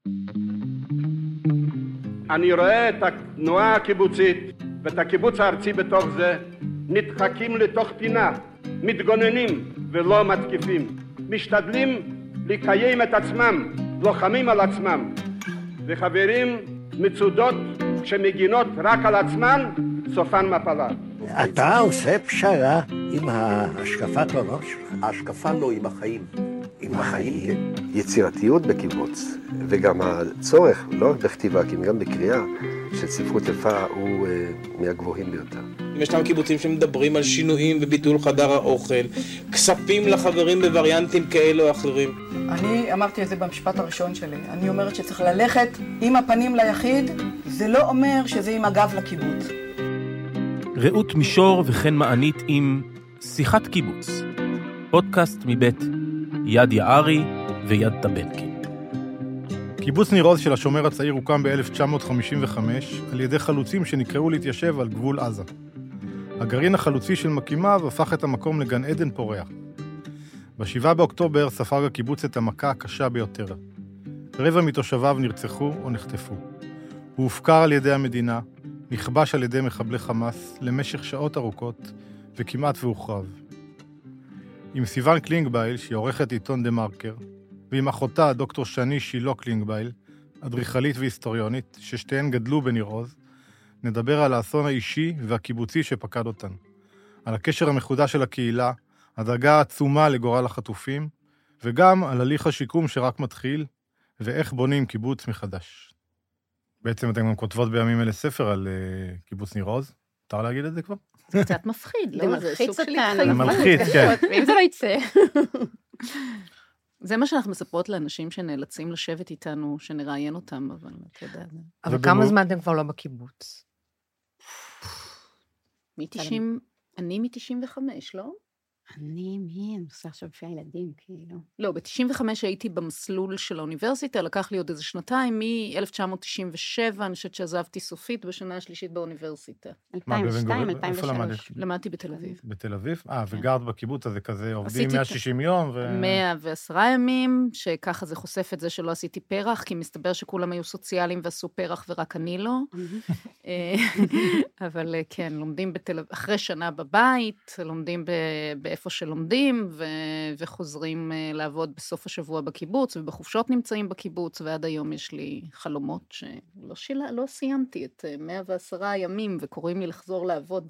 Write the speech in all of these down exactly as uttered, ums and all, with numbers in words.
אני רואה את התנועה הקיבוצית ואת הקיבוץ הארצי בתוך זה נדחקים לתוך פינה, מתגוננים ולא מתקיפים, משתדלים לקיים את עצמם, לוחמים על עצמם, וחברים מצודות שמגינות רק על עצמן, סופן מפלה. אתה עושה פשרה עם ההשקפת עולם שלך? ההשקפה לא, עם החיים. עם החיים? יצירתיות בקיבוץ, וגם הצורך, לא רק בכתיבה, כי גם בקריאה של ספרות יפה הוא uh, מהגבוהים ביותר. ישנם קיבוצים שמדברים על שינויים וביטול חדר האוכל, כספים לחברים בווריאנטים כאלו או אחרים. אני אמרתי את זה במשפט הראשון שלי. אני אומרת שצריך ללכת עם הפנים ליחיד, זה לא אומר שזה עם הגב לקיבוץ. רעות מישור וכן מענית עם שיחת קיבוץ. פודקאסט מבית יד יערי ויד טבלקין. קיבוץ ניר עוז של השומר הצעיר הוקם ב-אלף תשע מאות חמישים וחמש על ידי חלוצים שנקראו להתיישב על גבול עזה. הגרעין החלוצי של מקימיו הפך את המקום לגן עדן פורח. בשבעה באוקטובר ספג הקיבוץ את המכה הקשה ביותר. רבע מתושביו נרצחו או נחטפו. הוא הופקר על ידי המדינה, נכבש על ידי מחבלי חמאס למשך שעות ארוכות וכמעט והוחרב. עם סיוון קלינגבייל, שהיא עורכת עיתון דה מרקר, ועם אחותה דוקטור שני שילה קלינגבייל, אדריכלית והיסטוריונית, ששתיהן גדלו בניר עוז, נדבר על האסון האישי והקיבוצי שפקד אותן, על הקשר המחודש של הקהילה, הדאגה העצומה לגורל החטופים, וגם על הליך השיקום שרק מתחיל, ואיך בונים קיבוץ מחדש. בעצם אתם גם כותבות בימים אלה ספר על uh, קיבוץ ניר עוז. מותר להגיד את זה כבר? זה קצת מפחיד, לא? זה מלחיץ אותנו. זה מלחיץ, כן. ואם זה לא יצא. זה מה שאנחנו מספרות לאנשים שנאלצים לשבת איתנו, שנראיין אותם, אבל אתה יודע. אבל כמה זמן אתם כבר לא בקיבוץ? מ-תשעים, אני מ-תשעים וחמש, לא? אני, מי? אני עושה עכשיו לפי הילדים, כאילו. לא, ב-תשעים וחמש הייתי במסלול של האוניברסיטה, לקח לי עוד איזה שנתיים, מ-אלף תשע מאות תשעים ושבע, אני חושבת שעזבתי סופית בשנה השלישית באוניברסיטה. אלפיים ושתיים, אלפיים ושלוש. למדתי בתל אביב. בתל אביב? אה, וגרת בקיבוץ, אז זה כזה עובדים מאה ושישים יום ו... מאה ועשרה ימים, שככה זה חושף את זה שלא עשיתי פרח, כי מסתבר שכולם היו סוציאליים ועשו פרח ורק אני לא. אבל כן, לומדים בתל אביב, אחרי שנה בבית, לומדים באיפה שלומדים, וחוזרים לעבוד בסוף השבוע בקיבוץ, ובחופשות נמצאים בקיבוץ, ועד היום יש לי חלומות שלא שילה, לא סיימתי את מאה ועשרה ימים, וקוראים לי לחזור לעבוד.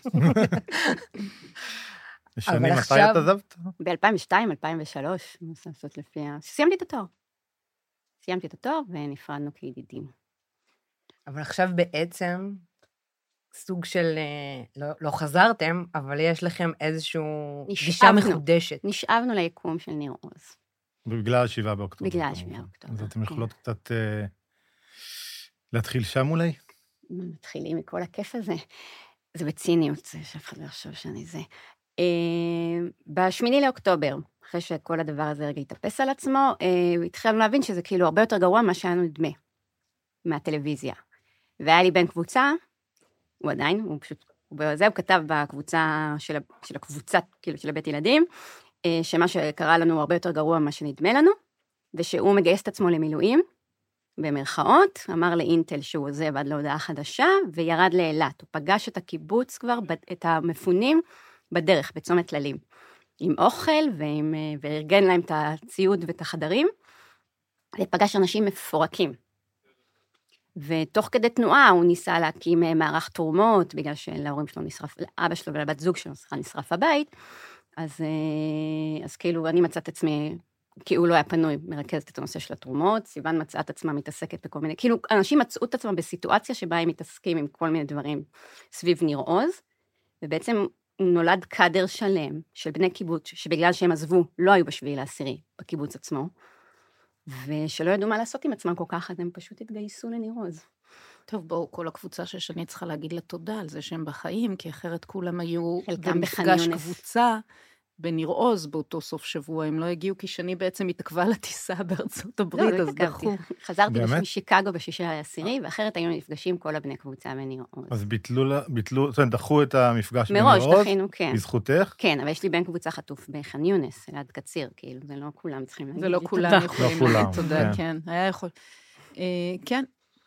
שנים, מתי את עזבת? ב-אלפיים ושתיים, אלפיים ושלוש, לעשות לפי ה... סיימתי את התואר. סיימתי את התואר, ונפרדנו כידידים. אבל עכשיו בעצם, סוג של, לא, לא חזרתם, אבל יש לכם איזושהי גישה מחודשת. נשאבנו ליקום של ניר עוז. בגלל שבעה באוקטובר. בגלל שבעה באוקטובר. אז אתם יכולות קצת אה, להתחיל שם אולי? מתחילים מכל הכיף הזה. זה בציניות, זה שאף אחד לא יחשוב שאני זה. בשמיני לאוקטובר, אחרי שכל הדבר הזה רגע התאפס על עצמו, התחלנו להבין שזה כאילו הרבה יותר גרוע מה שהיה נדמה מהטלוויזיה. והיה לי בן קבוצה, הוא עדיין, הוא פשוט, בזה הוא כתב בקבוצה של, של הקבוצה, כאילו של הבית ילדים, שמה שקרה לנו הרבה יותר גרוע ממה שנדמה לנו, ושהוא מגייס את עצמו למילואים, במרכאות, אמר לאינטל שהוא עוזב עד להודעה חדשה, וירד לאילת. הוא פגש את הקיבוץ כבר, את המפונים, בדרך, בצומת טללים, עם אוכל, ועם, וארגן להם את הציוד ואת החדרים, ופגש אנשים מפורקים. ותוך כדי תנועה הוא ניסה להקים מערך תרומות, בגלל שלהורים שלו נשרף, לאבא שלו ולבת זוג שלו נשרף הבית, אז, אז כאילו אני מצאת עצמי, כי הוא לא היה פנוי, מרכזת את הנושא של התרומות, סיוון מצאה את עצמה מתעסקת בכל מיני, כאילו אנשים מצאו את עצמם בסיטואציה שבה הם מתעסקים עם כל מיני דברים סביב ניר עוז, ובעצם נולד קדר שלם של בני קיבוץ, שבגלל שהם עזבו, לא היו בשביעי לעשירי בקיבוץ עצמו, ושלא ידעו מה לעשות עם עצמם כל כך, אז הם פשוט התגייסו לניר עוז. טוב, בואו, כל הקבוצה ששני צריכה להגיד לה תודה על זה שהם בחיים, כי אחרת כולם היו במפגש קבוצה, בניר עוז באותו סוף שבוע, הם לא הגיעו, כי שני בעצם התעכבה לטיסה בארצות הברית, אז דחו. חזרתי משיקגו בשישי העשירי, ואחרת היינו נפגשים כל הבני קבוצה בניר עוז. אז ביטלו, זאת אומרת, דחו את המפגש בניר עוז? מראש, דחינו, כן. בזכותך? כן, אבל יש לי בן קבוצה חטוף בח'אן יונס, ליד קציר, כאילו, זה לא כולם צריכים להגיד. זה לא כולם יכולים להגיד תודה, כן. היה יכול... כן.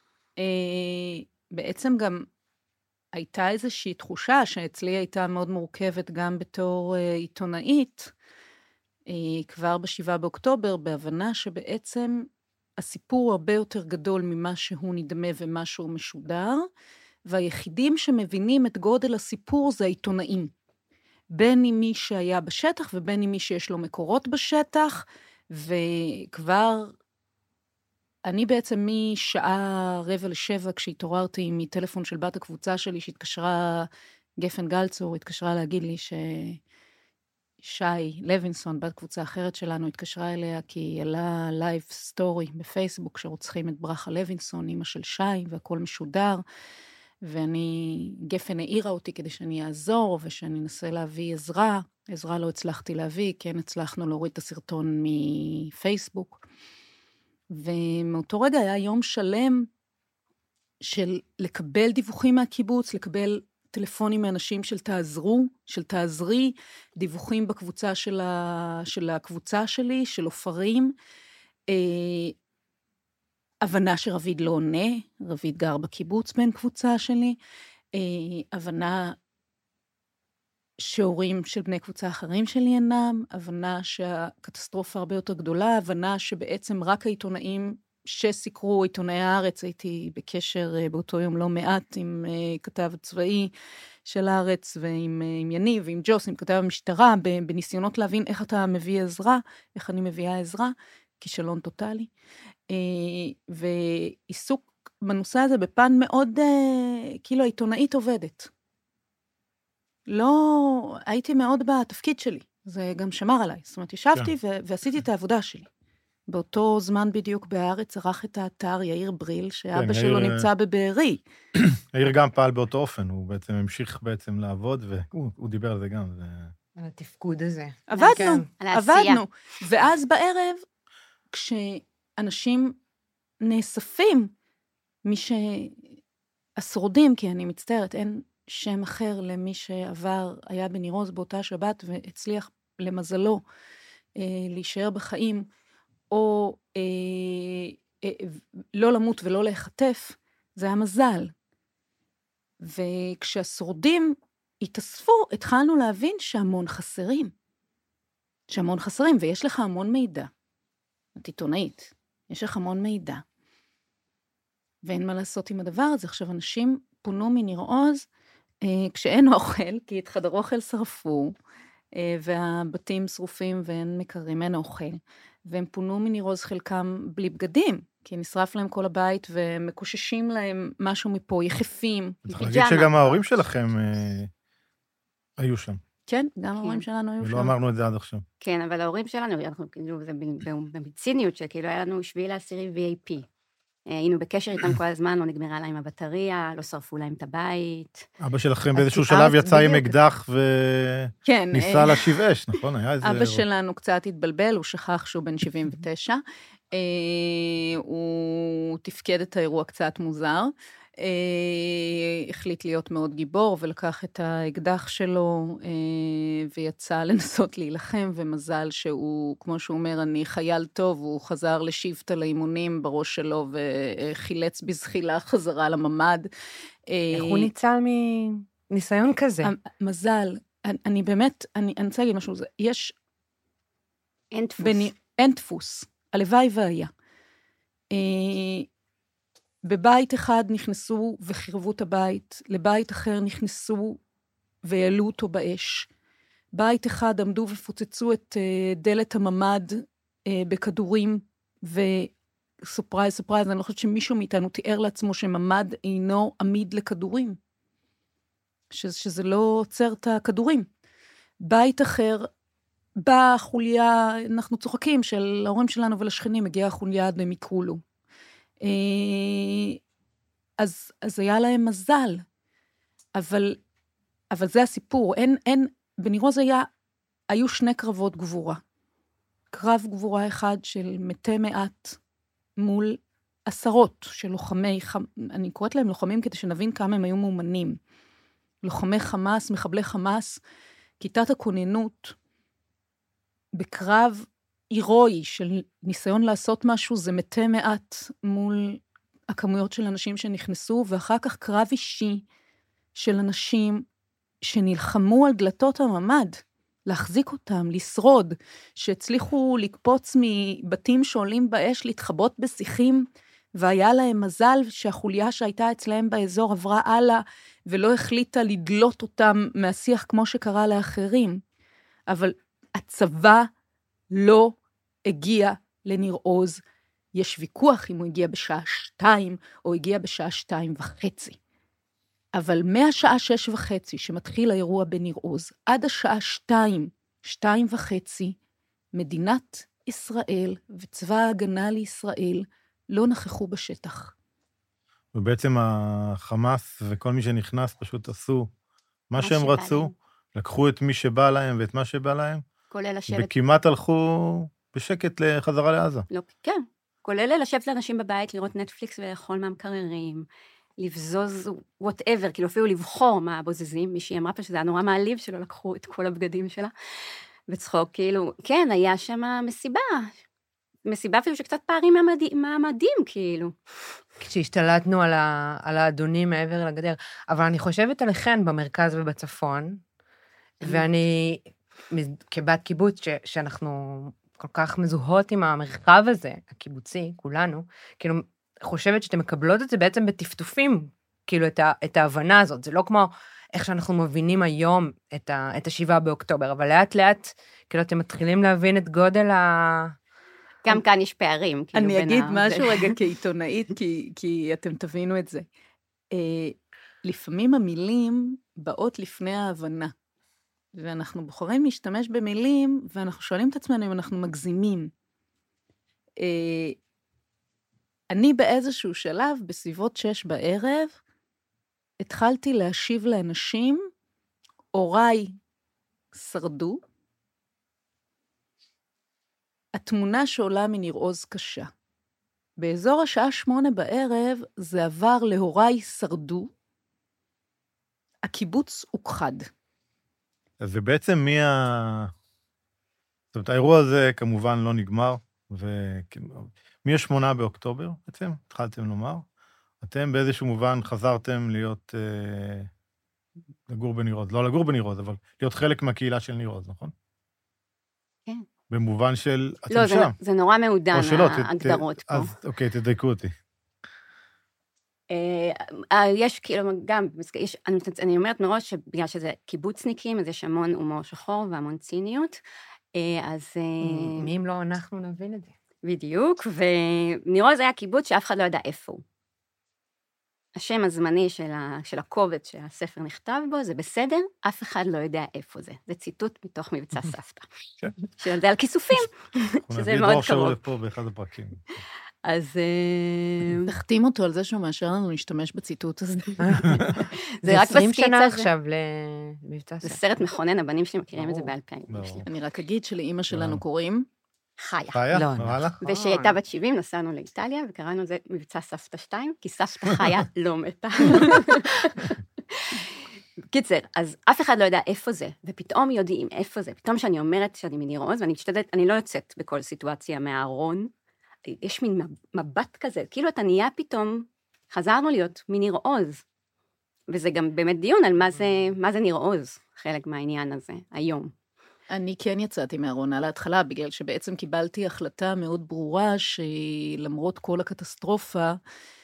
בעצם גם הייתה איזושהי תחושה שאצלי הייתה מאוד מורכבת גם בתור עיתונאית, כבר בשבעה באוקטובר, בהבנה שבעצם הסיפור הרבה יותר גדול ממה שהוא נדמה ומה שהוא משודר, והיחידים שמבינים את גודל הסיפור זה העיתונאים. בין עם מי שהיה בשטח ובין עם מי שיש לו מקורות בשטח, וכבר אני בעצם משעה רבע לשבע, כשהתעוררתי מטלפון של בת הקבוצה שלי, שהתקשרה, גפן גלצור, התקשרה להגיד לי ששי לוינסון, בת קבוצה אחרת שלנו, התקשרה אליה, כי היא העלה לייב סטורי בפייסבוק, שרוצחים את ברכה לוינסון, אמא של שי, והכל משודר, ואני, גפן העירה אותי כדי שאני אעזור, ושאני אנסה להביא עזרה, עזרה לא הצלחתי להביא, כן הצלחנו להוריד את הסרטון מפייסבוק, ומאותו רגע היה יום שלם של לקבל דיווחים מהקיבוץ, לקבל טלפונים מאנשים של תעזרו, של תעזרי, דיווחים בקבוצה של, ה... של הקבוצה שלי, של אופרים, אה, הבנה שרביד לא עונה, רביד גר בקיבוץ בין קבוצה שלי, אה, הבנה שהורים של בני קבוצה אחרים שלי אינם, הבנה שהקטסטרופה הרבה יותר גדולה, הבנה שבעצם רק העיתונאים שסיקרו, עיתונאי הארץ, הייתי בקשר באותו יום לא מעט עם כתב הצבאי של הארץ, ועם עם יניב, ועם ג'וס, עם כתב המשטרה, בניסיונות להבין איך אתה מביא עזרה, איך אני מביאה עזרה, כישלון טוטלי. ועיסוק בנושא הזה בפן מאוד, כאילו העיתונאית עובדת. לא, הייתי מאוד בתפקיד שלי, זה גם שמר עליי, זאת אומרת, ישבתי ו- ועשיתי את העבודה שלי. באותו זמן בדיוק בארץ ערך את האתר יאיר בריל, שאבא שלו נמצא בבארי. יאיר גם פעל באותו אופן, הוא בעצם המשיך בעצם לעבוד, והוא דיבר על זה גם. על התפקוד הזה. עבדנו, עבדנו. ואז בערב, כשאנשים נאספים, מי שהשרודים, כי אני מצטערת, אין שם אחר למי שעבר, היה בניר עוז באותה שבת, והצליח למזלו אה, להישאר בחיים, או אה, אה, לא למות ולא להיחטף, זה היה מזל. וכשהשורדים התאספו, התחלנו להבין שהמון חסרים. שהמון חסרים, ויש לך המון מידע. את עיתונאית, יש לך המון מידע. ואין מה לעשות עם הדבר הזה. עכשיו, אנשים פונו מניר עוז, כשאין אוכל, כי את חדר אוכל שרפו, והבתים שרופים ואין מקרים, אין אוכל, והם פונו מניר עוז חלקם בלי בגדים, כי נשרף להם כל הבית, ומקוששים להם משהו מפה, יחפים, צריך להגיד שגם ההורים שלכם היו שם. כן, גם ההורים שלנו היו שם. ולא אמרנו את זה עד עכשיו. כן, אבל ההורים שלנו, אנחנו כאילו, זה בציניות שכאילו היה לנו שביעי לעשירי וי איי פי. היינו בקשר איתם כל הזמן, לא נגמרה להם הבטריה, לא שרפו להם את הבית. אבא שלכם באיזשהו שלב יצא עם אקדח וניסה להשיב אש, נכון? אבא שלנו קצת התבלבל, הוא שכח שהוא בן שבעים ותשע, הוא תפקד את האירוע קצת מוזר, החליט להיות מאוד גיבור, ולקח את האקדח שלו, ויצא לנסות להילחם, ומזל שהוא, כמו שהוא אומר, אני חייל טוב, הוא חזר לשבט על האימונים בראש שלו, וחילץ בזחילה חזרה לממד. איך הוא ניצל מניסיון כזה? מזל, אני באמת, אני רוצה להגיד משהו, יש... אין דפוס. אין דפוס, הלוואי והיה. בבית אחד נכנסו וחירבו את הבית, לבית אחר נכנסו ויעלו אותו באש. בית אחד עמדו ופוצצו את דלת הממד בכדורים, וסופרייז, סופרייז, אני לא חושבת שמישהו מאיתנו תיאר לעצמו שממד אינו עמיד לכדורים, שזה לא עוצר את הכדורים. בית אחר, באה חוליה, אנחנו צוחקים, של ההורים שלנו ולשכנים, הגיעה חוליה עד במיקרולו. אז, אז היה להם מזל, אבל, אבל זה הסיפור, אין, אין, בניר עוז היה היו שני קרבות גבורה. קרב גבורה אחד של מתי מעט מול עשרות של לוחמי, אני קוראת להם לוחמים כדי שנבין כמה הם היו מאומנים. לוחמי חמאס, מחבלי חמאס, כיתת הכוננות, בקרב הירואי של ניסיון לעשות משהו, זה מתי מעט מול הכמויות של אנשים שנכנסו, ואחר כך קרב אישי של אנשים שנלחמו על דלתות הממד, להחזיק אותם, לשרוד, שהצליחו לקפוץ מבתים שעולים באש, להתחבות בשיחים, והיה להם מזל שהחוליה שהייתה אצלהם באזור עברה הלאה, ולא החליטה לדלות אותם מהשיח כמו שקרה לאחרים. אבל הצבא לא הגיע לניר עוז. יש ויכוח אם הוא הגיע בשעה שתיים, או הגיע בשעה שתיים וחצי. אבל מהשעה שש וחצי, שמתחיל האירוע בניר עוז, עד השעה שתיים, שתיים וחצי, מדינת ישראל וצבא ההגנה לישראל לא נכחו בשטח. ובעצם החמאס וכל מי שנכנס פשוט עשו מה שהם רצו, לקחו את מי שבא להם ואת מה שבא להם, כולל לשבת... וכמעט הלכו בשקט לחזרה לעזה. לא, כן, כולל לשבת לאנשים בבית, לראות נטפליקס ולאכול מהמקררים, לבזוז whatever, כאילו אפילו לבחור מה בוזזים, מישהי אמרה פה שזה היה נורא מעליב שלא לקחו את כל הבגדים שלה, וצחוק, כאילו, כן, היה שם מסיבה, מסיבה אפילו שקצת פערים מהמדים, כאילו. כשהשתלטנו על, ה, על האדונים מעבר לגדר, אבל אני חושבת עליכן במרכז ובצפון, ואני, כבת קיבוץ, ש, שאנחנו כל כך מזוהות עם המרחב הזה, הקיבוצי, כולנו, כאילו, חושבת שאתם מקבלות את זה בעצם בטפטופים, כאילו, את, ה, את ההבנה הזאת. זה לא כמו איך שאנחנו מבינים היום את, ה, את השבעה באוקטובר, אבל לאט לאט, כאילו, אתם מתחילים להבין את גודל ה... גם כאן יש פערים. כאילו, אני אגיד משהו רגע כעיתונאית, כי, כי אתם תבינו את זה. לפעמים המילים באות לפני ההבנה, ואנחנו בוחרים להשתמש במילים, ואנחנו שואלים את עצמנו אם אנחנו מגזימים. אני באיזשהו שלב, בסביבות שש בערב, התחלתי להשיב לאנשים, הוריי שרדו, התמונה שעולה מניר עוז קשה. באזור השעה שמונה בערב, זה עבר להוריי שרדו, הקיבוץ הוכחד. אז זה בעצם מי ה... זאת אומרת, האירוע הזה כמובן לא נגמר, ומי השמונה באוקטובר בעצם, התחלתם לומר, אתם באיזשהו מובן חזרתם להיות, אה, לגור בניר עוז, לא לגור בניר עוז, אבל להיות חלק מהקהילה של ניר עוז, נכון? כן. במובן של אתם לא, שם. לא, זה נורא מעודן, ההגדרות פה. אז אוקיי, תדייקו אותי. יש כאילו גם, יש, אני, אני אומרת מראש שבגלל שזה קיבוצניקים, אז יש המון הומור שחור והמון ציניות, אז... מי אם לא אנחנו נבין את זה. בדיוק, וניר עוז היה קיבוץ שאף אחד לא ידע איפה הוא. השם הזמני של, ה, של הקובץ שהספר נכתב בו, זה בסדר, אף אחד לא יודע איפה זה. זה ציטוט מתוך מבצע סבתא. שזה על כיסופים, שזה מאוד קרוב. אנחנו נביא לפה באחד הפרקים. אז... תחתים אותו על זה שהוא מאשר לנו להשתמש בציטוט הזה. זה רק עשרים שנה עכשיו למבצע סבתא. זה סרט מכונן, הבנים שלי מכירים את זה בעל פה. אני רק אגיד שלאמא שלנו קוראים... חיה. חיה? ושהייתה בת שבעים, נסענו לאיטליה, וקראנו זה מבצע סבתא שתיים, כי סבתא חיה לא מתה. קיצר, אז אף אחד לא יודע איפה זה, ופתאום יודעים איפה זה. פתאום שאני אומרת שאני מניר עוז, ואני משתדלת, אני לא יוצאת בכל סיטואציה מהארון, יש מין מבט כזה, כאילו אתה נהיה פתאום, חזרנו להיות מניר עוז. וזה גם באמת דיון על מה זה, מה זה ניר עוז, חלק מהעניין הזה, היום. אני כן יצאתי מהארון על ההתחלה, בגלל שבעצם קיבלתי החלטה מאוד ברורה, שלמרות כל הקטסטרופה,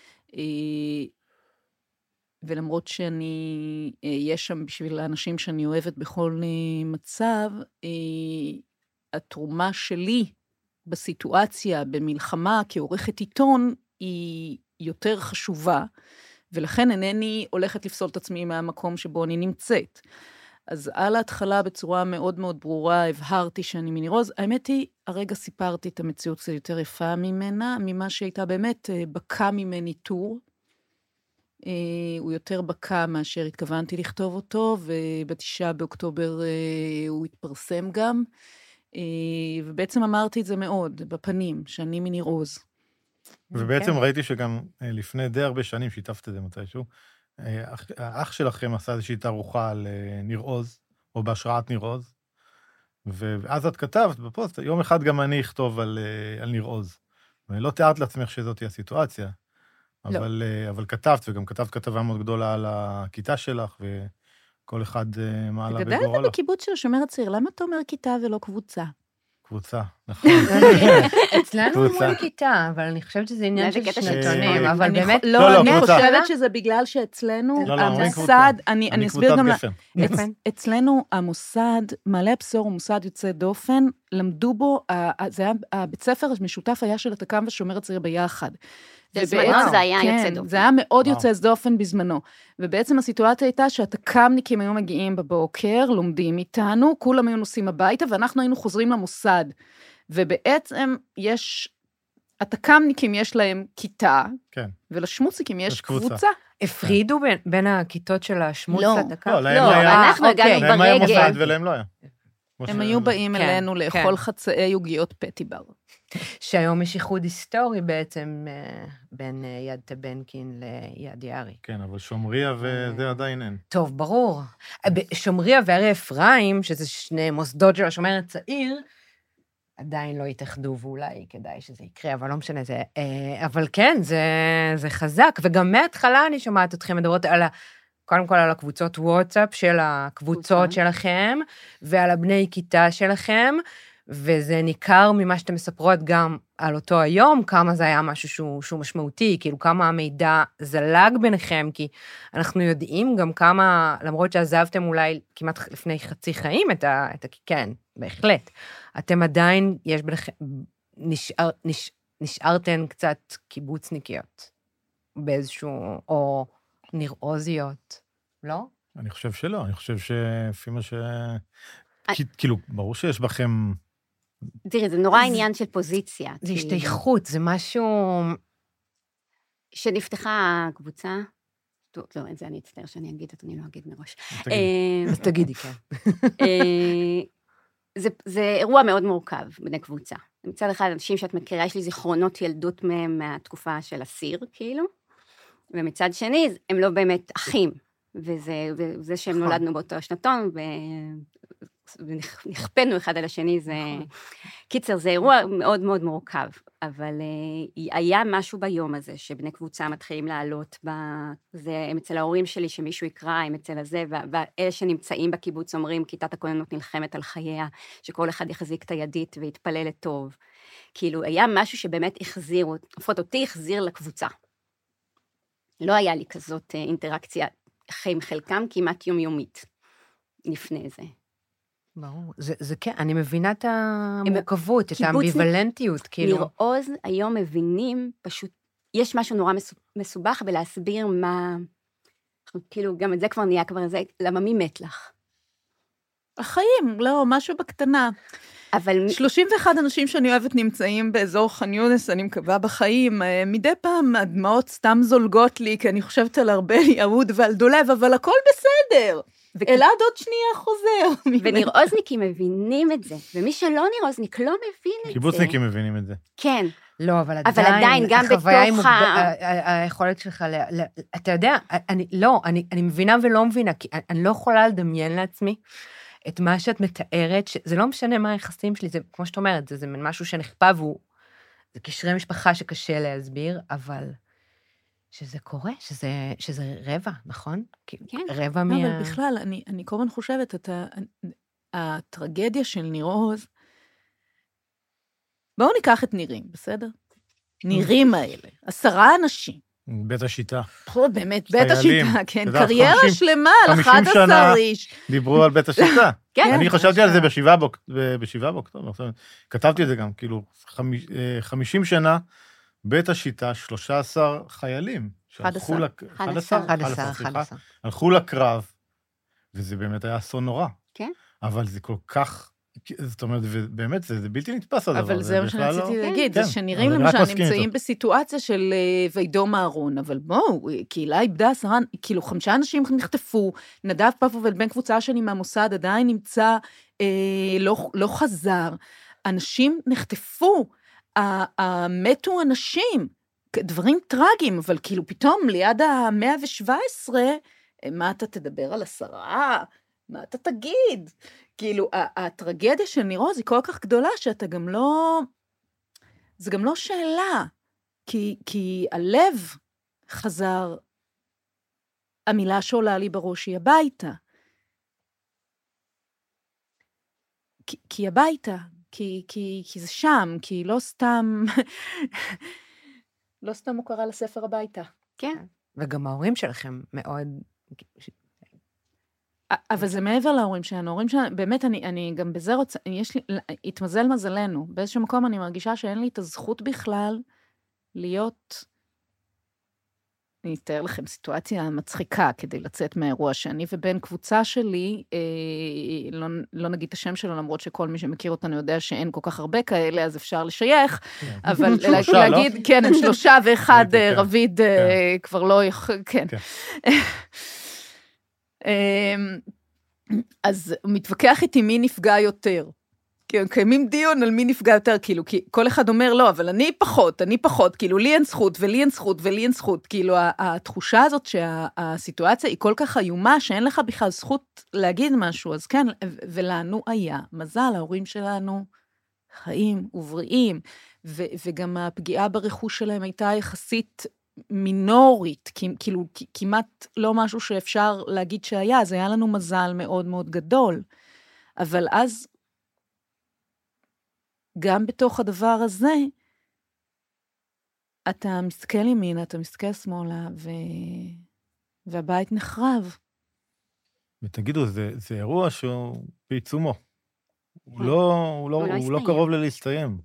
ולמרות שאני אהיה שם בשביל האנשים שאני אוהבת בכל מצב, התרומה שלי בסיטואציה, במלחמה, כעורכת עיתון, היא יותר חשובה, ולכן אינני הולכת לפסול את עצמי מהמקום שבו אני נמצאת. אז על ההתחלה בצורה מאוד מאוד ברורה הבהרתי שאני מניר עוז. האמת היא, הרגע סיפרתי את המציאות קצת יותר יפה ממנה, ממה שהייתה באמת בקע ממני טור. הוא יותר בקע מאשר התכוונתי לכתוב אותו, ובתשעה באוקטובר הוא התפרסם גם, ובעצם אמרתי את זה מאוד, בפנים, שאני מניר עוז. ובעצם ראיתי שגם לפני די הרבה שנים שיתפת את זה מתישהו, האח שלכם עשה איזושהי תערוכה על ניר עוז, או בהשראת ניר עוז, ואז את כתבת בפוסט, יום אחד גם אני אכתוב על, על ניר עוז. ולא תיארת לעצמך שזאת היא הסיטואציה, אבל, לא. אבל כתבת, וגם כתבת כתבה מאוד גדולה על הכיתה שלך, וכל אחד מעלה בגורלו. אתה יודע בקיבוץ של השומר הצעיר, למה אתה אומר כיתה ולא קבוצה? קבוצה, נכון. אצלנו אומרים כיתה, אבל אני חושבת שזה עניין של שנתונים, אבל באמת... לא, אני חושבת שזה בגלל שאצלנו המוסד, אני אסביר גם... אצלנו המוסד, מעלה הבשור הוא מוסד יוצא דופן, למדו בו, זה היה, הבית ספר המשותף היה של התק"ם ושומר הצעיר ביחד. בזמנו זה היה יוצא דופן. זה היה מאוד יוצא דופן בזמנו. ובעצם הסיטואציה הייתה שהתק"מניקים היו מגיעים בבוקר, לומדים איתנו, כולם היו נוסעים הביתה, ואנחנו היינו חוזרים למוסד. ובעצם יש, התק"מניקים יש להם כיתה, ולשמוציקים יש קבוצה. הפרידו בין הכיתות של השמוץ לתק"ם? לא, אנחנו הגענו ברגל. להם היה מוסד ולהם לא היה. הם היו באים אלינו לאכול חצאי עוגיות פטיבר. שהיום יש איחוד היסטורי בעצם בין יד טבנקין ליד יערי. כן, אבל שומריה וזה עדיין אין. טוב, ברור. שומריה והרי אפרים, שזה שני מוסדות של השומר הצעיר, עדיין לא התאחדו, ואולי כדאי שזה יקרה, אבל לא משנה זה. אבל כן, זה, זה חזק, וגם מההתחלה אני שומעת אתכם מדברות על ה... קודם כל על הקבוצות וואטסאפ של הקבוצות שלכם, ועל הבני כיתה שלכם, וזה ניכר ממה שאתם מספרות גם על אותו היום, כמה זה היה משהו שהוא, שהוא משמעותי, כאילו כמה המידע זלג ביניכם, כי אנחנו יודעים גם כמה, למרות שעזבתם אולי כמעט לפני חצי חיים את ה... את ה כן, בהחלט. אתם עדיין, יש ביניכם, נשאר, נש, נשארתן קצת קיבוצניקיות, באיזשהו, או ניר-עוזיות, לא? אני חושב שלא, אני חושב שלפי מה ש... כאילו, ברור שיש בכם... תראי, זה נורא עניין של פוזיציה. זה השתייכות, זה משהו... שנפתחה הקבוצה, לא, את זה אני אצטער שאני אגיד, אני לא אגיד מראש. אז תגידי, כן. זה אירוע מאוד מורכב בני קבוצה. מצד אחד, אנשים שאת מכירה, יש לי זיכרונות ילדות מהם מהתקופה של הסיר, כאילו, ומצד שני, הם לא באמת אחים, וזה שהם נולדנו באותו שנתון, ונכפנו אחד על השני, זה... קיצר, זה אירוע מאוד מאוד מורכב, אבל היה משהו ביום הזה, שבני קבוצה מתחילים לעלות, הם אצל ההורים שלי, שמישהו יקרא, הם אצל הזה, ואלה שנמצאים בקיבוץ אומרים, כיתת הכוננות נלחמת על חייה, שכל אחד יחזיק את הידית ויתפלל לטוב. כאילו, היה משהו שבאמת החזיר, לפחות אותי החזיר לקבוצה. לא היה לי כזאת אינטראקציה, עם חלקם כמעט יומיומית, לפני זה. ברור, זה, זה כן, אני מבינה את המורכבות, את האמביוולנטיות, כאילו. ניר עוז היום מבינים, פשוט, יש משהו נורא מסובך בלהסביר מה, כאילו, גם את זה כבר נהיה כבר זה, למה מי מת לך? החיים, לא, משהו בקטנה. אבל... שלושים ואחד אנשים שאני אוהבת נמצאים באזור ח'אן יונס, אני מקווה בחיים, מדי פעם הדמעות סתם זולגות לי, כי אני חושבת על הרבה יהוד ועל דולב, אבל הכל בסדר. אלעד עוד שנייה חוזר. וניר עוזניקים מבינים את זה, ומי שלא ניר עוזניק לא מבין את זה. קיבוצניקים מבינים את זה. כן. לא, אבל עדיין, אבל עדיין, גם בתוך היכולת שלך, אתה יודע, אני, לא, אני, אני מבינה ולא מבינה, כי אני לא יכולה לדמיין לעצמי את מה שאת מתארת, שזה לא משנה מה היחסים שלי, זה, כמו שאת אומרת, זה, זה משהו שנכפה, והוא, זה קשרי משפחה שקשה להסביר, אבל שזה קורה, שזה, שזה רבע, נכון? כן. רבע מה... אבל בכלל, אני, אני כל הזמן חושבת, את ה, הטרגדיה של ניר עוז, בואו ניקח את נירים, בסדר? נירים האלה, עשרה אנשים. בית השיטה. פה באמת, בית השיטה, כן, קריירה שלמה על אחד עשר איש. דיברו על בית השיטה. אני חשבתי על זה בשבעה באוקטובר, כתבתי את זה גם, כאילו, חמישים שנה, בית השיטה, שלושה עשר חיילים. אחד עשר. אחד עשר, סליחה. הלכו לקרב, וזה באמת היה אסון נורא. כן. אבל זה כל כך זאת אומרת, באמת, זה בלתי נתפס הדבר הזה. אבל זה מה שרציתי להגיד, זה שנראים כן, למשל נמצאים בסיטואציה של וידום אהרון, אבל בואו, קהילה איבדה עשרה, כאילו חמישה אנשים נחטפו, נדב פפובל בן קבוצה שני מהמוסד עדיין נמצא, אה, לא, לא חזר, אנשים נחטפו, מתו אנשים, דברים טרגיים, אבל כאילו פתאום ליד ה-מאה ושבע עשרה, מה אתה תדבר על עשרה? מה אתה תגיד? כאילו, הטרגדיה של ניר עוז היא כל כך גדולה, שאתה גם לא, זה גם לא שאלה, כי, כי הלב חזר, המילה שעולה לי בראש היא הביתה. כי, כי הביתה, כי, כי, כי זה שם, כי לא סתם, לא סתם הוא קרא לספר הביתה. כן. וגם ההורים שלכם מאוד... אבל זה מעבר להורים שלנו, ההורים שלנו, באמת אני, אני גם בזה רוצה, יש לי, התמזל מזלנו, באיזשהו מקום אני מרגישה שאין לי את הזכות בכלל להיות, אני אתאר לכם סיטואציה מצחיקה כדי לצאת מהאירוע, שאני ובן קבוצה שלי, אה, לא, לא נגיד את השם שלו, למרות שכל מי שמכיר אותנו יודע שאין כל כך הרבה כאלה, אז אפשר לשייך, אבל להגיד, כן, הם שלושה ואחד רביד כבר לא, כן. אז הוא מתווכח איתי מי נפגע יותר. קיימים דיון על מי נפגע יותר, כאילו, כי כל אחד אומר, לא, אבל אני פחות, אני פחות, כאילו, לי אין זכות, ולי אין זכות, ולי אין זכות. כאילו, התחושה הזאת שהסיטואציה היא כל כך איומה, שאין לך בכלל זכות להגיד משהו, אז כן, ולנו היה מזל, ההורים שלנו חיים ובריאים, וגם הפגיעה ברכוש שלהם הייתה יחסית מינורית, כאילו, כמעט לא משהו שאפשר להגיד שהיה, אז היה לנו מזל מאוד מאוד גדול. אבל אז, גם בתוך הדבר הזה, אתה מסתכל ימינה, אתה מסתכל שמאלה, ו... והבית נחרב. ותגידו, זה, זה אירוע שהוא בעיצומו. הוא לא, הוא לא, הוא לא קרוב ללהסתיים.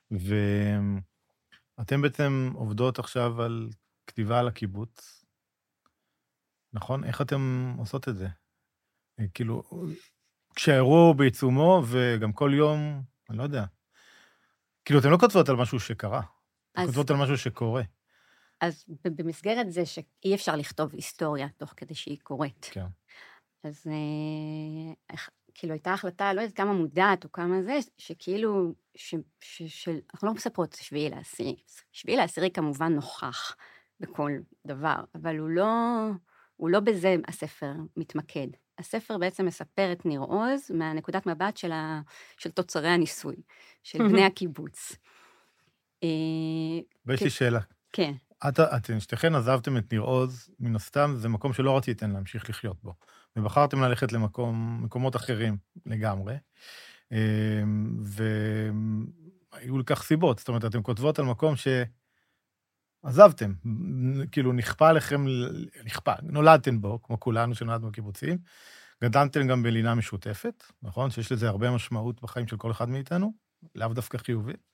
ואתם בעצם עובדות עכשיו על כתיבה על הקיבוץ. נכון? איך אתם עושות את זה? כאילו, כשהאירוע הוא בעיצומו, וגם כל יום, אני לא יודע. כאילו, אתם לא כותבות על משהו שקרה. אתם כותבות על משהו שקורה. אז במסגרת זה שאי אפשר לכתוב היסטוריה תוך כדי שהיא קורית. כן. אז כאילו הייתה החלטה, לא יודעת כמה מודעת או כמה זה, שכאילו, אנחנו לא מספרות שביעי לעשירי. שביעי לעשירי כמובן נוכח בכל דבר, אבל הוא לא, הוא לא בזה הספר מתמקד. הספר בעצם מספר את ניר עוז מהנקודת מבט של, ה, של תוצרי הניסוי, של בני הקיבוץ. ויש לי שאלה. כן. אתם שתיכן עזבתם את ניר עוז, מן הסתם זה מקום שלא רציתם להמשיך לחיות בו, ובחרתם ללכת למקומות אחרים לגמרי, והיו לכך סיבות, זאת אומרת, אתם כותבות על מקום שעזבתם, כאילו נכפה עליכם, נכפה, נולדתם בו, כמו כולנו שנולדנו בקיבוצים, גדלתם גם בלינה משותפת, נכון? שיש לזה הרבה משמעות בחיים של כל אחד מאיתנו, לאו דווקא חיובית.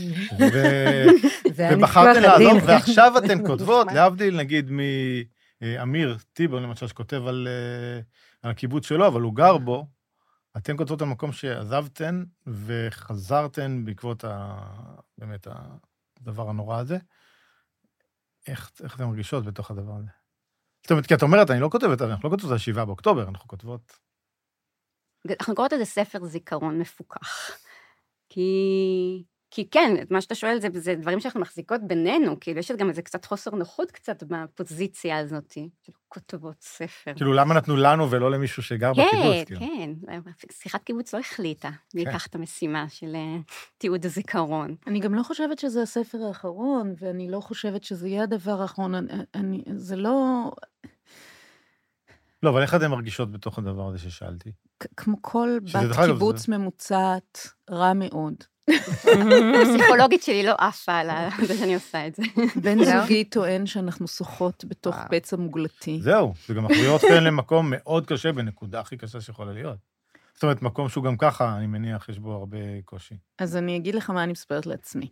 ובחרתם לעזוב, ועכשיו אתן כותבות, להבדיל נגיד מאמיר טיבון, למשל, שכותב על הקיבוץ שלו, אבל הוא גר בו, אתן כותבות על מקום שעזבתן וחזרתן בעקבות באמת הדבר הנורא הזה. איך אתן מרגישות בתוך הדבר הזה? זאת אומרת, כי את אומרת, אני לא כותבת, אנחנו לא כותבות על שבעה באוקטובר, אנחנו כותבות... אנחנו קוראות את זה ספר זיכרון מפוקח. כי... כי כן, מה שאתה שואל זה, זה דברים שאנחנו מחזיקות בינינו, כאילו יש גם איזה קצת חוסר נוחות קצת בפוזיציה הזאת, של כותבות ספר. כאילו למה נתנו לנו ולא למישהו שגר בקיבוץ? כן, כן, שיחת קיבוץ לא החליטה, אני אקח את המשימה של תיעוד הזיכרון. אני גם לא חושבת שזה הספר האחרון, ואני לא חושבת שזה יהיה הדבר האחרון, זה לא... לא, אבל איך אתם מרגישות בתוך הדבר הזה ששאלתי? כמו כל בת קיבוץ ממוצעת, רע מאוד. הפסיכולוגית שלי לא עפה על זה שאני עושה את זה. בן זוגי טוען שאנחנו שוחות בתוך פצע מוגלתי. זהו, זה גם מחזירות כאן למקום מאוד קשה, בנקודה הכי קשה שיכולה להיות. זאת אומרת, מקום שהוא גם ככה, אני מניח, יש בו הרבה קושי. אז אני אגיד לך מה אני מספרת לעצמי.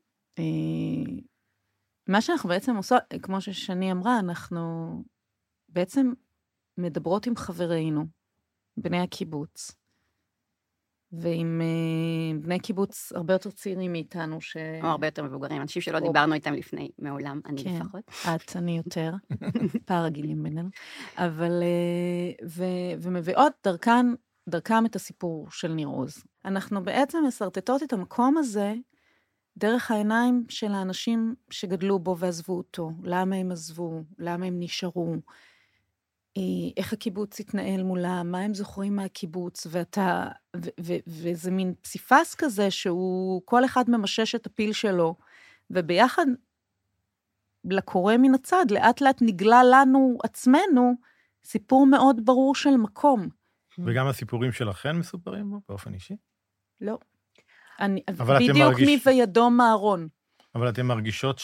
מה שאנחנו בעצם עושות, כמו ששני אמרה, אנחנו בעצם מדברות עם חברינו, בני הקיבוץ, ועם uh, בני קיבוץ הרבה יותר צעירים מאיתנו. ש... או הרבה יותר מבוגרים, אנשים שלא או... דיברנו איתם לפני, מעולם, אני כן, לפחות. את, אני יותר, פער הגילים בינינו. אבל, uh, ו... ומביאות דרכן, דרכם את הסיפור של ניר עוז. אנחנו בעצם מסרטטות את המקום הזה, דרך העיניים של האנשים שגדלו בו ועזבו אותו. למה הם עזבו? למה הם נשארו? איך הקיבוץ התנהל מולם, מה הם זוכרים מהקיבוץ, ואתה, ו- ו- וזה מין פסיפס כזה, שהוא, כל אחד ממשש את הפיל שלו, וביחד, לקורא מן הצד, לאט לאט נגלה לנו עצמנו, סיפור מאוד ברור של מקום. וגם הסיפורים שלכן מסופרים בו, באופן אישי? לא. אני, בדיוק מרגיש... מי וידו מארון. אבל אתן מרגישות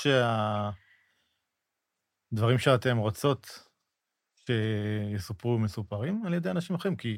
שהדברים שאתן רוצות, שיסופרו ומסופרים על ידי אנשים אחרים, כי...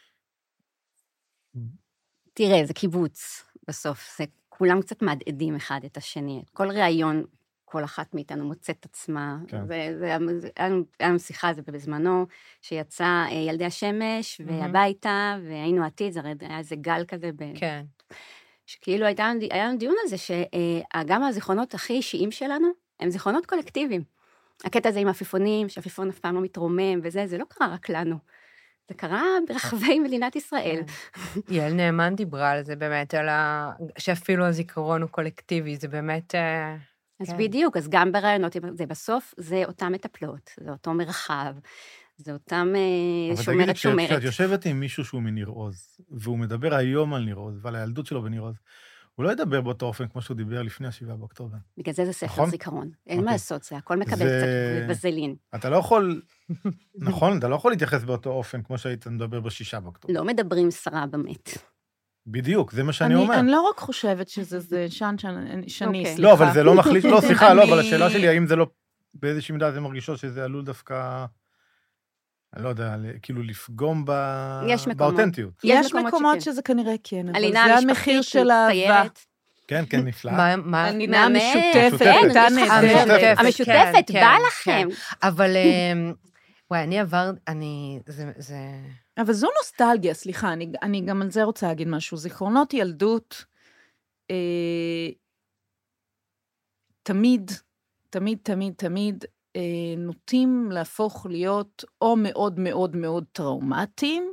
תראה, זה קיבוץ בסוף, זה כולם קצת מעדדים אחד את השני. כל ראיון, כל אחת מאיתנו מוצאת עצמה, כן. זה, זה, זה, היה לנו שיחה על זה בזמנו, שיצא ילדי השמש והביתה, והיינו עתיד, זה היה איזה גל כזה. ב... כן. שכאילו היה לנו דיון על זה, שגם הזיכרונות הכי אישיים שלנו, הם זיכרונות קולקטיביים. הקטע הזה עם עפיפונים, שעפיפון אף פעם לא מתרומם, וזה, זה לא קרה רק לנו. זה קרה ברחבי מדינת ישראל. יעל נאמן דיברה על זה באמת, על ה... שאפילו הזיכרון הוא קולקטיבי, זה באמת... אז בדיוק, אז גם ברעיונות, זה בסוף, זה אותם מטפלות, זה אותו מרחב, זה אותם שומרת שומרת. אבל תגידי, כשאת יושבת עם מישהו שהוא מניר עוז, והוא מדבר היום על ניר עוז, ועל הילדות שלו בניר עוז, הוא לא ידבר באותו אופן כמו שהוא דיבר לפני השבעה באוקטובר. בגלל זה זה ספר זיכרון. אין מה לעשות, זה הכל מקבל קצת בזלין. אתה לא יכול, נכון, אתה לא יכול להתייחס באותו אופן כמו שהיית מדבר בשישה באוקטובר. לא מדברים שרה במת. בדיוק, זה מה שאני אומר. אני לא רק חושבת שזה שן שני, סליחה. לא, אבל זה לא מחליט, לא, סליחה, לא, אבל השאלה שלי, האם זה לא, באיזושהי מידה זה מרגישות שזה עלול דווקא... אני לא יודע, כאילו לפגום באותנטיות. יש מקומות שזה כנראה כן, אבל זה המחיר של האהבה. כן, כן, נפלא. הנינה המשותפת, הייתה נהדרת. המשותפת, בא לכם. אבל, וואי, אני עבר, אני, זה... אבל זו נוסטלגיה, סליחה, אני גם על זה רוצה להגיד משהו. זיכרונות ילדות, תמיד, תמיד, תמיד, תמיד, נוטים להפוך להיות או מאוד מאוד מאוד טראומטיים,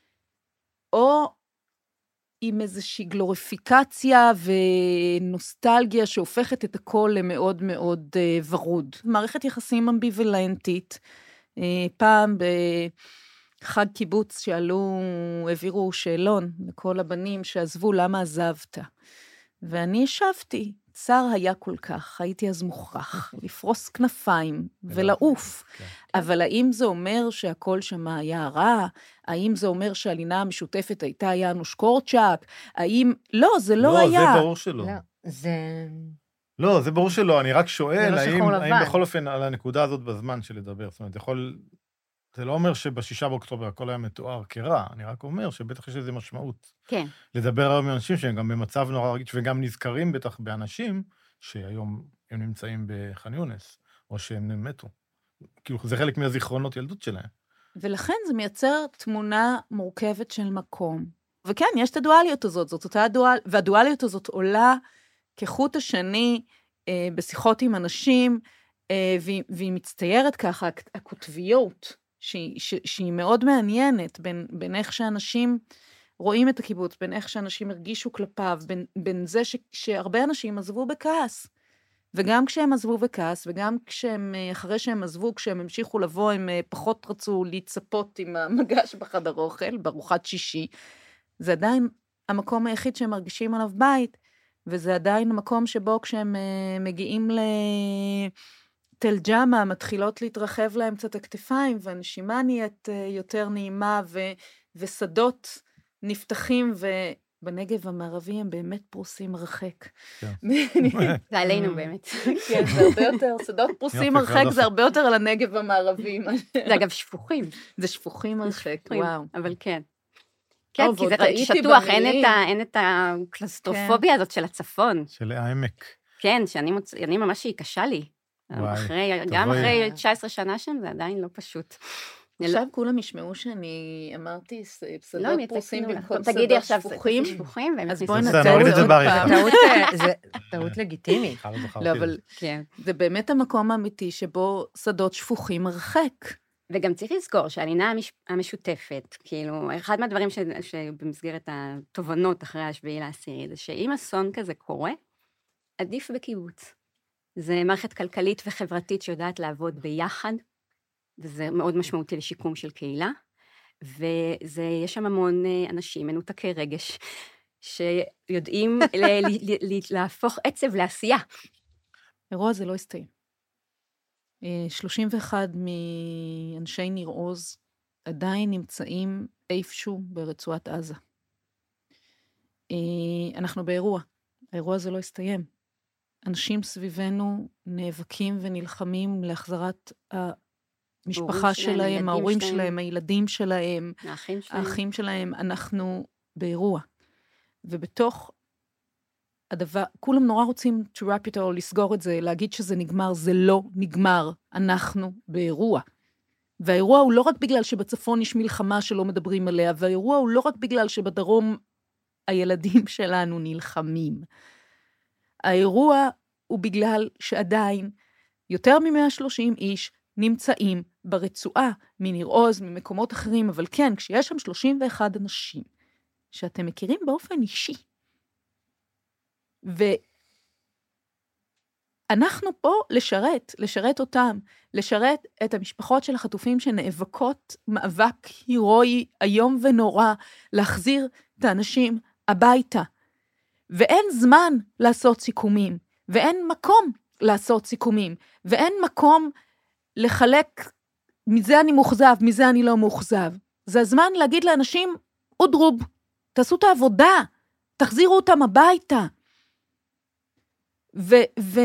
או עם איזושהי גלוריפיקציה ונוסטלגיה שהופכת את הכל למאוד מאוד ורוד. מערכת יחסים אמביוולנטית, פעם בחג קיבוץ שעלו, העבירו שאלון לכל הבנים שעזבו למה עזבת. ואני ישבתי, צר היה כל כך, הייתי אז מוכרח, לפרוס כנפיים ולעוף. אבל האם זה אומר שהכל שמה היה רע? האם זה אומר שהלינה המשותפת הייתה יאנוש קורצ'אק? האם... לא, זה לא היה. לא, זה ברור שלא. זה... לא, זה ברור שלא. אני רק שואל, האם בכל אופן על הנקודה הזאת בזמן של לדבר? זאת אומרת, יכול... זה לא אומר שבשישה באוקטובר הכל היה מתואר כרע, אני רק אומר שבטח יש איזו משמעות. כן. לדבר היום עם אנשים שהם גם במצב נורא רגיש, וגם נזכרים בטח באנשים שהיום הם נמצאים בח'אן יונס, או שהם מתו. כאילו, זה חלק מהזיכרונות ילדות שלהם. ולכן זה מייצר תמונה מורכבת של מקום. וכן, יש את הדואליות הזאת, זאת אותה הדואל... והדואליות הזאת עולה כחוט השני אה, בשיחות עם אנשים, אה, והיא, והיא מצטיירת ככה, הכותביות, שהיא, שהיא מאוד מעניינת, בין, בין איך שאנשים רואים את הקיבוץ, בין איך שאנשים הרגישו כלפיו, בין, בין זה ש, שהרבה אנשים עזבו בכעס. וגם כשהם עזבו בכעס, וגם כשהם, אחרי שהם עזבו, כשהם המשיכו לבוא, הם פחות רצו להצפות עם המגש בחדר אוכל, בארוחת שישי. זה עדיין המקום היחיד שהם מרגישים עליו בית, וזה עדיין המקום שבו כשהם מגיעים ל... תל ג'מה, מתחילות להתרחב להם קצת הכתפיים, והנשימה נהיית יותר נעימה, ו, ושדות נפתחים, ובנגב המערבי הם באמת פרוסים הרחק. זה עלינו באמת. כן, זה הרבה יותר, שדות פרוסים הרחק, זה הרבה יותר על הנגב המערבי. זה אגב שפוכים. זה שפוכים הרחק, וואו. אבל כן. כן, כי זה שטוח, אין את הקלסטרופוביה הזאת של הצפון. של העמק. כן, שאני ממש היא קשה לי. אחרי, גם אחרי תשע עשרה שנה שם, זה עדיין לא פשוט. עכשיו כולם ישמעו שאני אמרתי שדות פרוסים במקום תגידי עכשיו שפוכים, שפוכים, אז בואי נעשה נעשה את זה עוד פעם. זה טעות לגיטימית. לא, אבל זה באמת המקום האמיתי שבו שדות שפוכים הרחק. וגם צריך לזכור שהלינה המשותפת, כאילו, אחד מהדברים שבמסגרת התובנות אחרי השביעי לעשירי, זה שאם אסון כזה קורה, עדיף בקיבוץ. זה מערכת כלכלית וחברתית שיודעת לעבוד ביחד, וזה מאוד משמעותי לשיקום של קהילה, ויש שם המון אנשים, מנותקי רגש, שיודעים להפוך עצב לעשייה. אירוע זה לא הסתיים. שלושים ואחד מאנשי ניר עוז עדיין נמצאים איפשהו ברצועת עזה. אנחנו באירוע. האירוע הזה לא הסתיים. אנשים סביבנו נאבקים ונלחמים להחזרת המשפחה שלהם, ההורים שלהם, הילדים שלהם, האחים שלהם. אנחנו באירוע. ובתוך הדבר, כולם נורא רוצים to wrap it all, לסגור את זה, להגיד שזה נגמר, זה לא נגמר. אנחנו באירוע. והאירוע הוא לא רק בגלל שבצפון יש מלחמה שלא מדברים עליה, והאירוע הוא לא רק בגלל שבדרום הילדים שלנו נלחמים. האירוע הוא בגלל שעדיין יותר מ-מאה ושלושים איש נמצאים ברצועה, מניר עוז, ממקומות אחרים, אבל כן, כשיש שם שלושים ואחד אנשים, שאתם מכירים באופן אישי, ואנחנו פה לשרת, לשרת אותם, לשרת את המשפחות של החטופים שנאבקות מאבק הירואי היום ונורא, להחזיר את האנשים הביתה. ואין זמן לעשות סיכומים, ואין מקום לעשות סיכומים, ואין מקום לחלק, מזה אני מוחזב, מזה אני לא מוחזב. זה הזמן להגיד לאנשים, אודרוב, תעשו את העבודה, תחזירו אותם הביתה. ו, ו...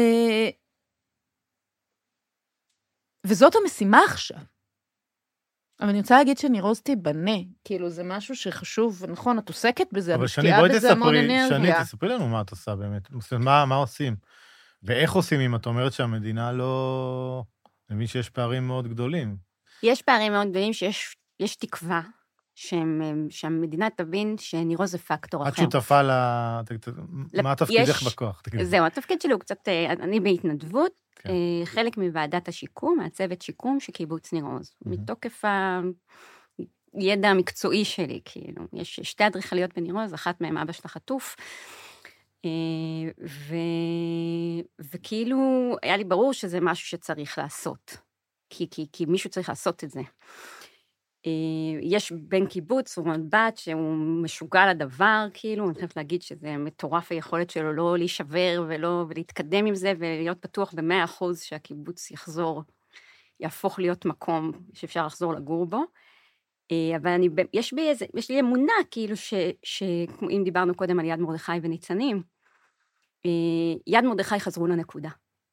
וזאת המשימה עכשיו. אבל אני רוצה להגיד שניר עוז תיבנה, כאילו זה משהו שחשוב, נכון, את עוסקת בזה, את משקיעה בזה המון אנרגיה. שני, תספרי לנו מה את עושה באמת, מה, מה עושים, ואיך עושים אם את אומרת שהמדינה לא... אני מבין שיש פערים מאוד גדולים. יש פערים מאוד גדולים שיש יש תקווה, שהם, שהמדינה תבין שניר עוז זה פקטור אחר. את שותפה ל... מה התפקידך בכוח? זהו, התפקיד שלי הוא קצת, אני בהתנדבות, כן. חלק מוועדת השיקום, מהצוות שיקום שקיבוץ ניר עוז. Mm-hmm. מתוקף הידע המקצועי שלי, כאילו. יש שתי אדריכליות בניר עוז, אחת מהם אבא שלה חטוף, ו... וכאילו היה לי ברור שזה משהו שצריך לעשות, כי, כי, כי מישהו צריך לעשות את זה. יש בן קיבוץ, הוא בת שהוא משוגע לדבר, כאילו, אני חייבת להגיד שזה מטורף היכולת שלו לא להישבר ולא, ולהתקדם עם זה, ולהיות פתוח במאה אחוז שהקיבוץ יחזור, יהפוך להיות מקום שאפשר לחזור לגור בו. אבל אני, יש בי איזה, יש לי אמונה, כאילו, ש, שכמו אם דיברנו קודם על יד מרדכי וניצנים, יד מרדכי חזרו לנקודה.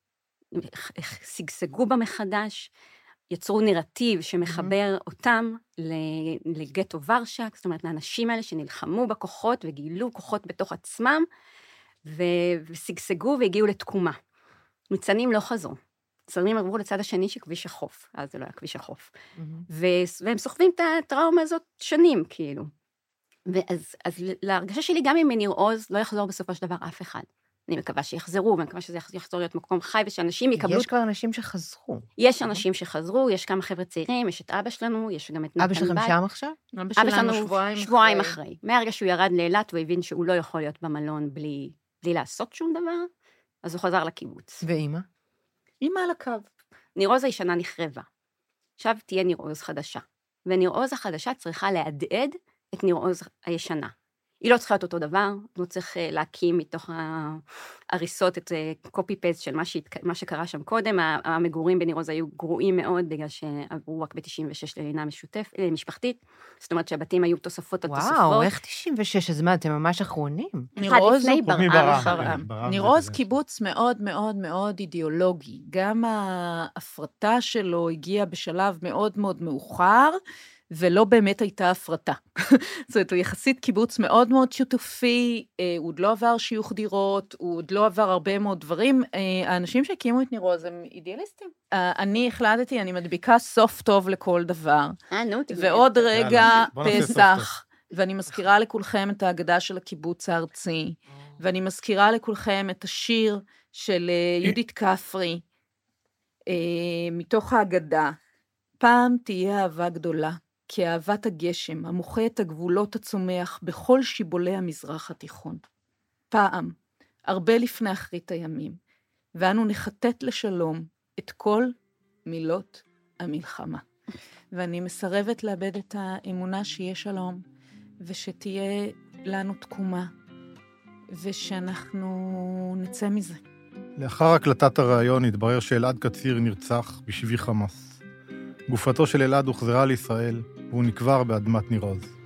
סגסגו בה מחדש, יצרו נרטיב שמחבר mm-hmm. אותם לגטו ורשה, זאת אומרת, לאנשים האלה שנלחמו בכוחות וגילו כוחות בתוך עצמם, ו... וסגסגו והגיעו לתקומה. ניצנים לא חזרו. ניצנים עברו לצד השני של כביש החוף, אז זה לא היה כביש החוף. Mm-hmm. ו... והם סוחבים את הטראומה הזאת שנים, כאילו. ואז אז להרגשה שלי, גם אם מניר עוז לא יחזור בסופו של דבר אף אחד. אני מקווה שיחזרו, ואני מקווה שזה יחזור להיות מקום חי, ושאנשים יקבלו... יש כבר אנשים שחזרו. יש אנשים שחזרו, יש כמה חבר'ה צעירים, יש את אבא שלנו, יש גם את נתן בית. אבא שלכם שם עכשיו? אבא שלנו שבועיים, שבועיים אחרי. אחרי. מהרגע שהוא ירד לאילת, הוא הבין שהוא לא יכול להיות במלון בלי, בלי לעשות שום דבר, אז הוא חזר לקיבוץ. ואמא? אמא על הקו. ניר עוז הישנה נחרבה. עכשיו תהיה ניר עוז חדשה. וניר עוז החדשה צריכה להדהד את ניר עוז הישנה. היא לא צריכה להיות אותו דבר, הוא צריך להקים מתוך ההריסות את קופי-פייסט של מה, שהתק... מה שקרה שם קודם, המגורים בניר עוז היו גרועים מאוד, בגלל שעברו רק ב-תשעים ושש ללינה משותף, משפחתית, זאת אומרת שהבתים היו תוספות על תוספות. וואו, איך תשעים ושש, אז מה, אתם ממש אחרונים? ניר עוז ניר עוז קיבוץ מאוד מאוד מאוד אידיאולוגי, גם ההפרטה שלו הגיעה בשלב מאוד מאוד מאוחר, ולא באמת הייתה הפרטה. זאת אומרת, הוא יחסית קיבוץ מאוד מאוד שיתופי, הוא עוד לא עבר שיוך דירות, הוא עוד לא עבר הרבה מאוד דברים. האנשים שהקימו את ניר עוז הם אידיאליסטים. אני החלטתי, אני מדביקה סוף טוב לכל דבר. אה, נו, ועוד רגע פסח, ואני מזכירה לכולכם את ההגדה של הקיבוץ הארצי, ואני מזכירה לכולכם את השיר של יהודית כפרי, מתוך ההגדה. פעם תהיה אהבה גדולה, כאהבת הגשם, המוחה את הגבולות הצומח בכל שיבולי המזרח התיכון. פעם, הרבה לפני אחרית הימים, ואנו נחטט לשלום את כל מילות המלחמה. ואני מסרבת לאבד את האמונה שיהיה שלום, ושתהיה לנו תקומה, ושאנחנו נצא מזה. לאחר הקלטת הרעיון התברר שאלעד קציר נרצח בשבי חמאס. גופתו של אלעד הוחזרה לישראל, והוא נקבר באדמת ניר עוז.